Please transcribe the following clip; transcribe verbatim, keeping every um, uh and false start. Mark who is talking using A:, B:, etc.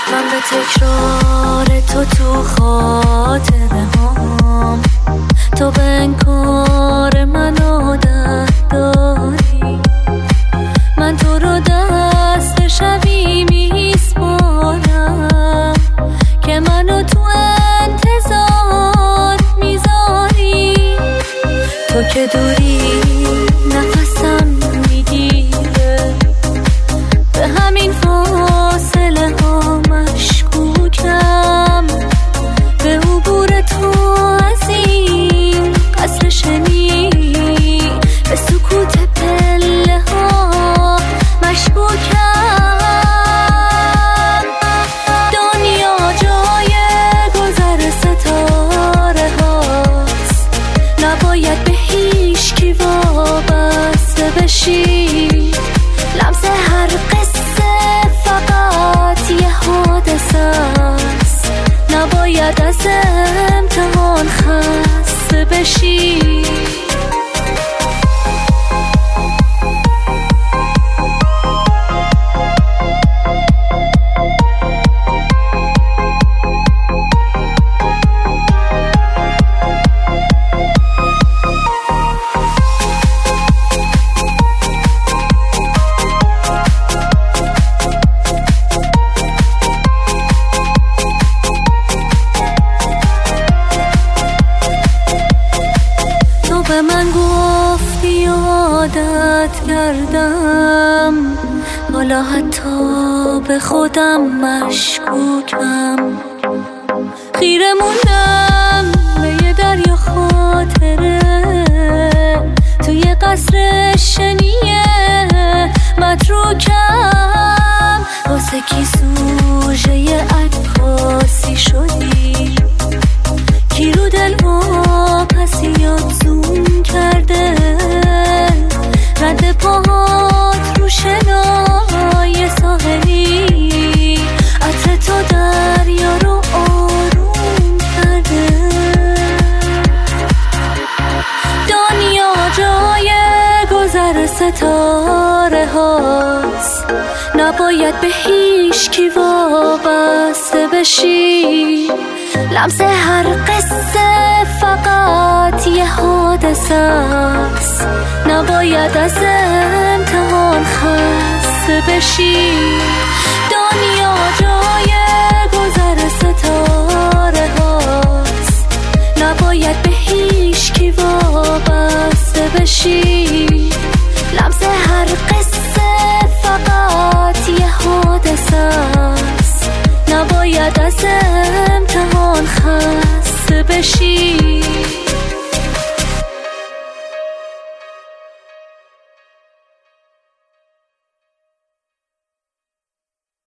A: من به تکرار تو تو خاطره هام، تو به انکار من عادت داری. من تو رو دست شبی میسپارم که منو تو انتظار میذاری. تو که دوری نفسم میگیره، به همین فاصله ها مشکوکم. به عبور تو از این قصر شنی، به سکوت پله ها مشکوکم. دنیا جای گذر ستاره هاست، نباید به هیچ کی وابسته بشی. لمس هر قصه فقط یه حادثه است، نباید از امتحان خسته بشی. به من گفتی عادت کردم، حالا حتی به خودم مشکوکم. خیره موندم به یه دریا خاطره، توی قصر شنیه متروکم. واسه کی سوژه عکاسی شدی، کی رو دل واپسیات زوم کرده. رد پاهات رو شنای ساحلی، عطر تو دریا رو آروم کرده. دنیا جای گذر ستاره هاست، نباید به هیچ کی وابسته بشی. لمس هر قصه فقط یه حادثه است، نباید از امتحان خسته بشی. دنیا جای گذر ستاره هاست، نباید به هیچ کی وابسته بشی.